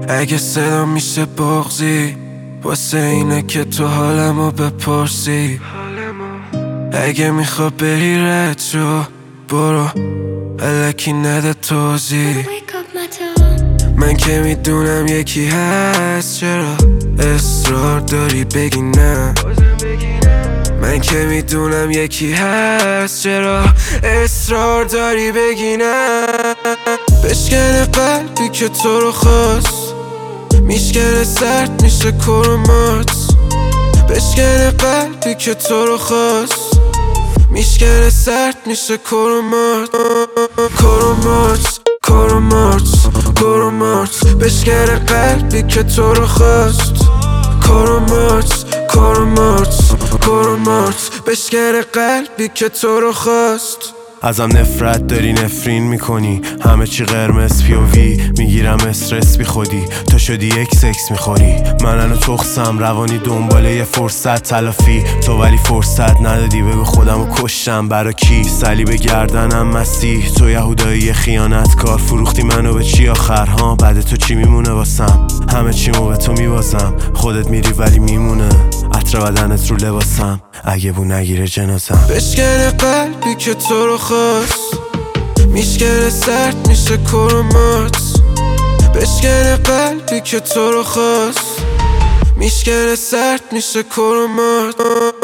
اگه صدا میشه بغضی واسه اینه که تو حالمو بپرسی. اگه میخوا بری رد شو برو، الکی نده توضیح. من که میدونم یکی هست، چرا اصرار داری بگی نه؟ من که میدونم یکی هست، چرا اصرار داری بگی نه؟ بشکنه قلبی که تو رو خواست، میشکنه سرد میشه کرومات. بشکنه قلبی که تو رو خواست، میشکنه سرد میشه کرومات. کرومات کرومات کرومات. بشکنه قلبی که تو رو خواست. کرومات کرومات کرومات. بشکنه قلبی که تو رو خواست. ازم نفرت داری، نفرین میکنی، همه چی قرمز پیووی، میگیرم استرس بی خودی، تو شدی یک سکس میخوری. منو تخصم روانی دنباله یه فرصت تلافی، تو ولی فرصت ندادی. بگو خودمو کشتم برا کی؟ صلیب گردنم مسیح، تو یهودایی خیانتکار، فروختی منو به چی آخر ها؟ بعد تو چی میمونه واسم؟ همه چیمو به تو میبازم، خودت میری ولی میمونه عطر بدنت رو لباسم، اگه بو نگیره جنازم. بشکنه قلبی که تو رو خواست، میشکنه سرد میشه کرومات. بشکنه قلبی که تو رو خواست، میشکنه سرد میشه کرومات.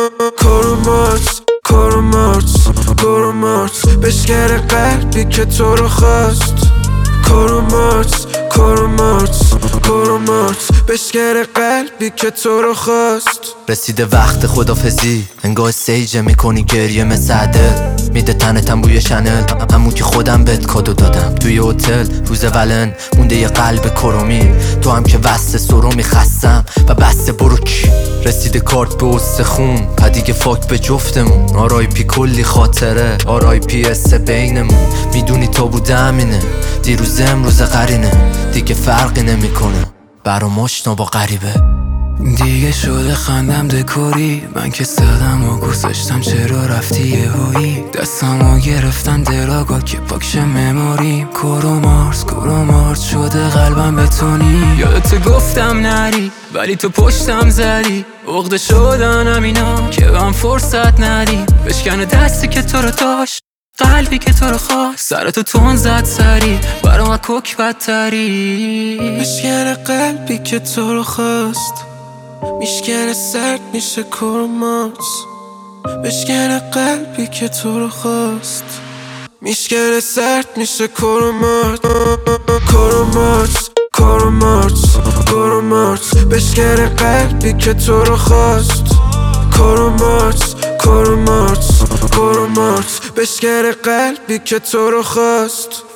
کرومات کرومات کرومات. بشکنه قلبی که تو رو خواست. کرومات کرومات کرومات. بشکنه قلبی که تو رو خواست. رسیده وقت خدافزی، انگاه سیجه میکنی گریه مثل عدل، میده تنتم بوی شنل، همون که خودم بهت کادو دادم توی هتل روز ولن. مونده یه قلب کرومی، تو هم که وسط سرومی خستم و بسته برو کی. رسیده کارت به استخون، پدیگه فاک به جفتمون. آرای پی کلی خاطره، آرای پی اس بینمون. میدونی تا بوده همینه، دیروز امروز قرینه، دیگه فرقی نمیکنه برام آشنا با غریبه. دیگه شده خندم دکوری، من که صدم و گذاشتم چرا رفتی یهویی؟ دستمو گرفتن دراگا که پاکشه مموری. کرومارس شده قلبم بتونی. یادت گفتم نری ولی تو پشتم زدی، عقده شدنم اینا که من فرصت ندی. بشکنه دستی که تو رو داشت، قلبی که تو رو خواست، سرتو تون زد سری برام کوک بدتری. بشکنه قلبی که تو رو خواست، میشکنه سرد میشه کرومات. بشکنه قلبی که تو رو خواست، میشکنه سرد میشه کرومات. کرومات کرومات کرومات. بشکنه قلبی که تو رو خواست. کرومات کرومات کرومات. بشکنه قلبی که تو رو خواست.